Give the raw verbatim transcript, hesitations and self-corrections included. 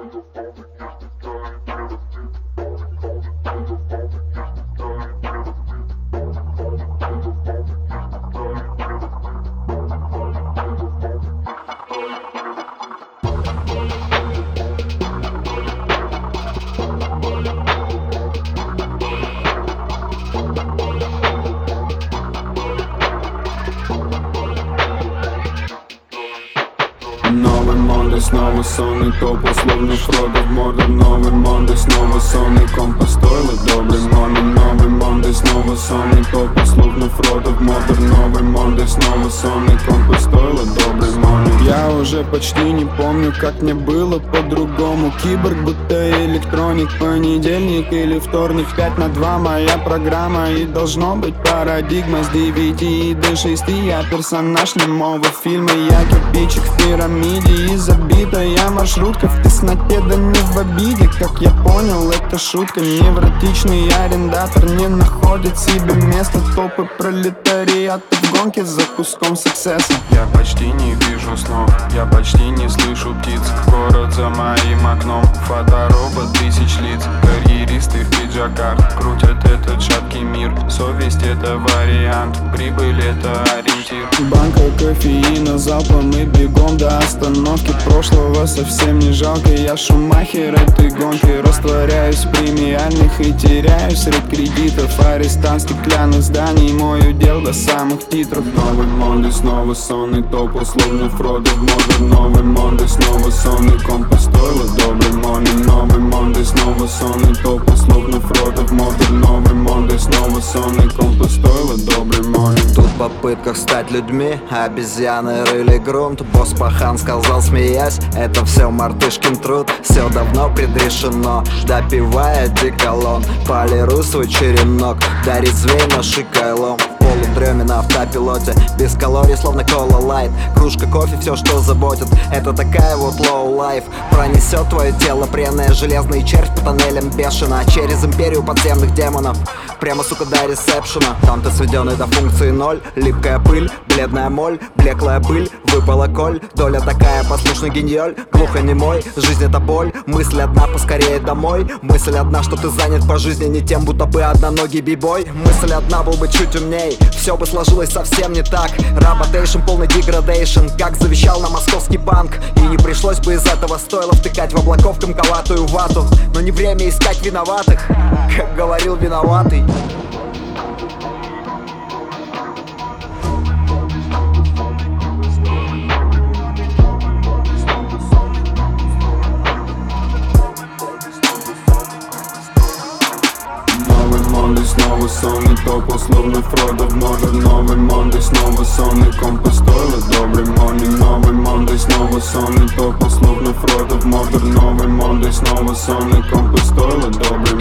Новый Монday, снова сонный топ, условно Фродо в Мордор. Новый Монday, снова сонный компас, стоило добрый Монday. Новый Монday, снова сонный топ, условно Фродо в Мордор. Новый Монday, снова сонный компас, стоило добрый Monday. Я уже почти не помню, как мне было по-другому. Киборг, будто электроник, понедельник или вторник. Пять на два моя программа, и должно быть парадигма. С девяти до шести я персонаж немого фильма. Я кирпичик в пирамиде и забитая маршрутка в тесноте, да не в обиде. Как я понял, это шутка. Невротичный арендатор не находит себе места. Топы пролетариата в гонке за куском суксесса. Я почти не вижу снов, я почти не слышу птиц. Город за моим окном, фоторобот тысяч лиц. Карьеристы в пиджаках крутят этот шаткий мир. Совесть — это вариант, прибыль — это ориентир. Банка кофеина залпом и бегом до остановки. Прошлого совсем не жалко, я Шумахер этой гонки. Растворяюсь в премиальных и теряюсь среди кредитов. Арестант стеклянных зданий, мой удел до самых титров. Новый Монday, снова сонный топ, условно Фродо в Мордор. Новый Монday, снова сонный компас, стоило добрый Monday. Новый Монday, снова сонный топ, условно Фродо в Мордор. Новый Монday, снова сонный компас, стоило добрый Monday. Тут в попытках стать людьми обезьяны рыли грунт. Босс пахан сказал, смеясь, это все мартышкин труд. Все давно предрешено, допивая деколон. Полируй свой черенок, да резвей наши кайлом. В полудреме на автопилоте, без калорий, словно кола лайт. Кружка кофе, все, что заботит, это такая вот low life. Пронесет твое тело пряное, железный червь по тоннелям бешено. Через империю подземных демонов, прямо, сука, до ресепшена. Там ты сведенный до функции ноль. Липкая пыль, бледная моль, блеклая пыль, выпала коль. Доля такая, послушный геньоль, глухонемой. Жизнь — это боль, мысль одна, поскорее домой. Мысль одна, что ты занят по жизни не тем, будто бы одноногий бибой. Мысль одна, был бы чуть умней, все бы сложилось совсем не так. Работейшн, полный деградейшн, как завещал на московский банк. И не пришлось бы из этого стоило втыкать в облаков комковатую вату. Но не время искать виноватых, как говорил виноватый. Снова сонный топ, условно Фродо в Мордор. Новый Монday, снова сонный компас, стоило добрый Monday. Новый Монday, снова сонный топ, условно Фродо в Мордор. Новый Монday, снова сонный компас, стоило добрый